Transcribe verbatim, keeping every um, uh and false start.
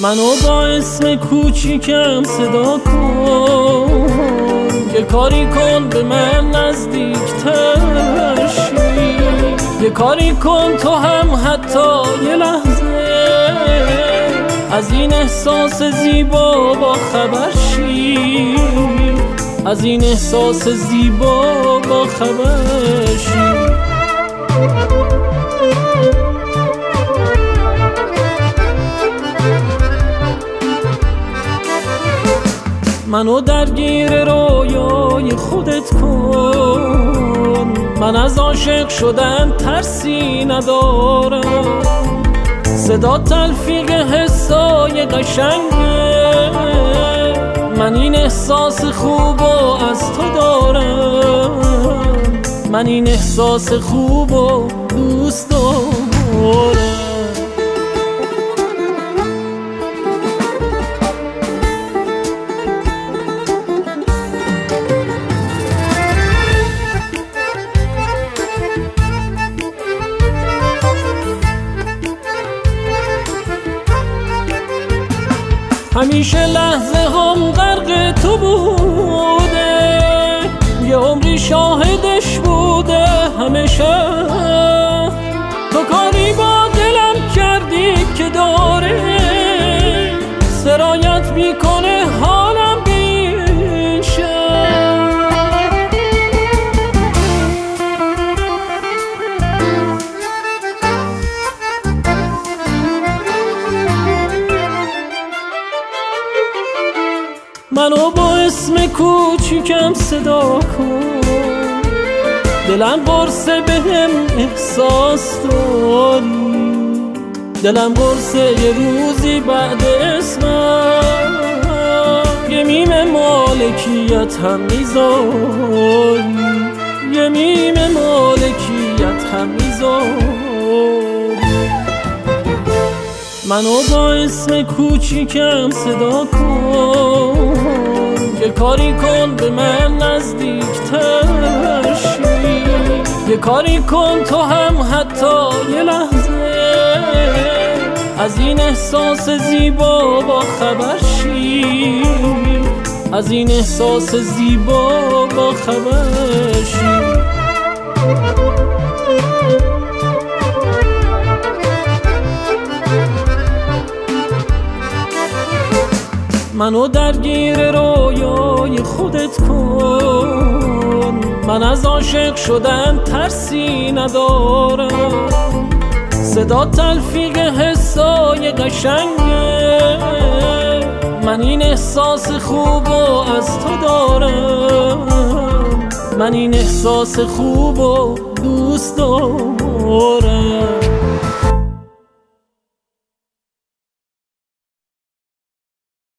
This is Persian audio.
منو با اسم کوچیکم صدا کن، یه کاری کن به من نزدیکتر شی، یه کاری کن تو هم حتی یه لحظه از این احساس زیبا با خبر شی، از این احساس زیبا با خبر شی. منو درگیر رویای خودت کن، من از عاشق شدن ترسی ندارم، صدا تلفیق حسای قشنگه، من این احساس خوبو از تو دارم، من این احساس خوبو دوست دارم. همیشه لحظه هم غرق تو بوده، یه عمری شاهدش بوده همیشه، تو کاری با دلم کردی که داره سرایت میکنه حالم این شب. منو با اسم کوچیکم صدا کن، دلم قرصه بهم احساس داری، دلم قرصه یه روزی بعد اسمم یه میم مالکیت هم میذاری، یه میم مالکیت هم میذاری. منو با اسم کوچیکم صدا کن، یه کاری کن به من نزدیکتر شی، یه کاری کن تو هم حتی یه لحظه از این احساس زیبا با خبر شی، از این احساس زیبا با خبر شی. منو درگیر رویای خودت کن، من از عاشق شدن ترسی ندارم، صدا تلفیق حسای قشنگه، من این احساس خوبو از تو دارم، من این احساس خوبو دوست دارم.